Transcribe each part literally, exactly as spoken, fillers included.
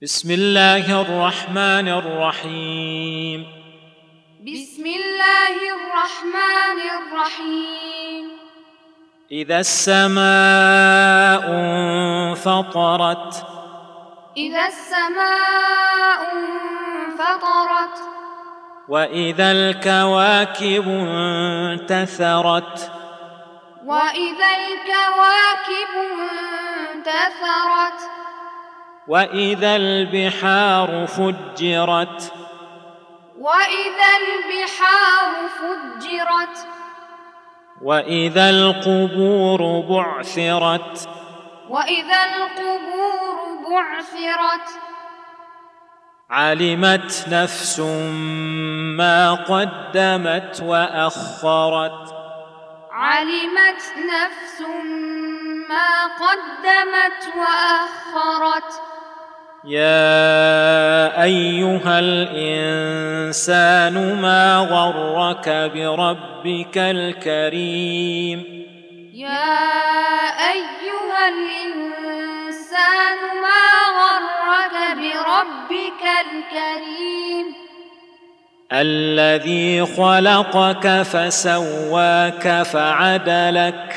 بسم الله الرحمن الرحيم. بسم الله الرحمن الرحيم. إذا السماء انفطرت. إذا السماء انفطرت. وإذا الكواكب انتثرت. وإذا الكواكب انتثرت. وإذا البحار فجرت. وإذا البحار فجرت. وإذا القبور بعثرت. وإذا القبور بعثرت. علمت نفس ما قدمت وأخرت. علمت نفس ما قدمت وأخرت. يا أيها الإنسان ما غرك بربك الكريم. يا أيها الإنسان ما غرك بربك الكريم. الذي خلقك فسواك فعدلك.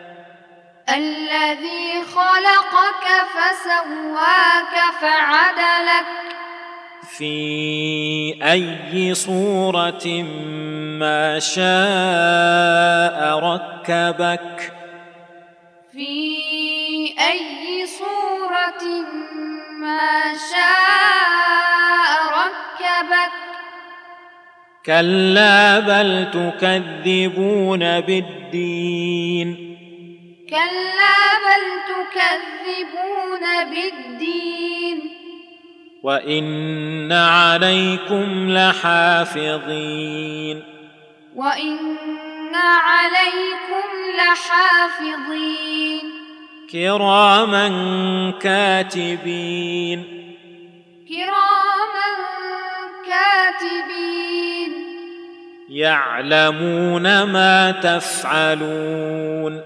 الذي خلقك فسواك فعدلك. في أي صورة ما شاء ركبك. في أي صورة ما شاء ركبك. كلا بل تكذبون بالدين. كلا بل تكذبون بالدين. وإن عليكم لحافظين. وإن عليكم لحافظين. كراما كاتبين. كراما كاتبين. يعلمون ما تفعلون.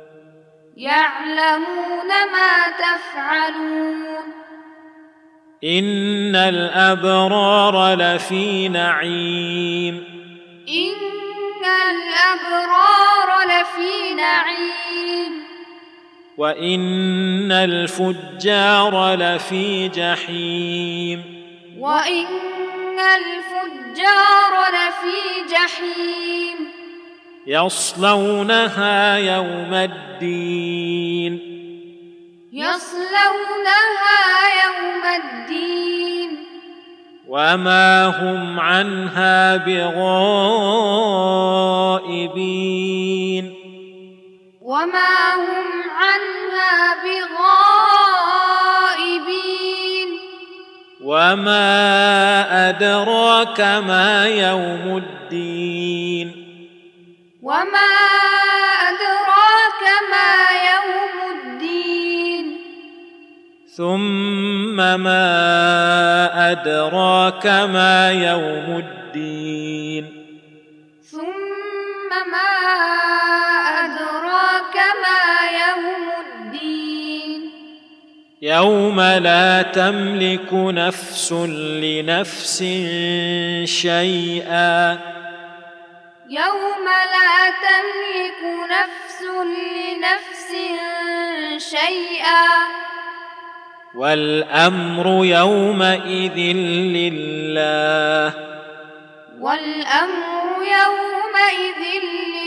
يعلمون ما تفعلون. إن الأبرار لفي نعيم. إن الأبرار لفي نعيم. وإن الفجار لفي جحيم. وإن الفجار لفي جحيم. يصلونها يوم الدين. يصلونها يوم الدين. وما هم عنها بغائبين. وما هم عنها بغائبين. وما أدراك ما يوم الدين. وما أدراك ما يوم الدين. ثم ما أدراك ما يوم الدين. ثم ما أدراك ما يوم الدين. يوم لا تملك نفس لنفس شيئا. يوم لا تملك نفس لنفس شيئا. والأمر يومئذ لله. والأمر يومئذ لله.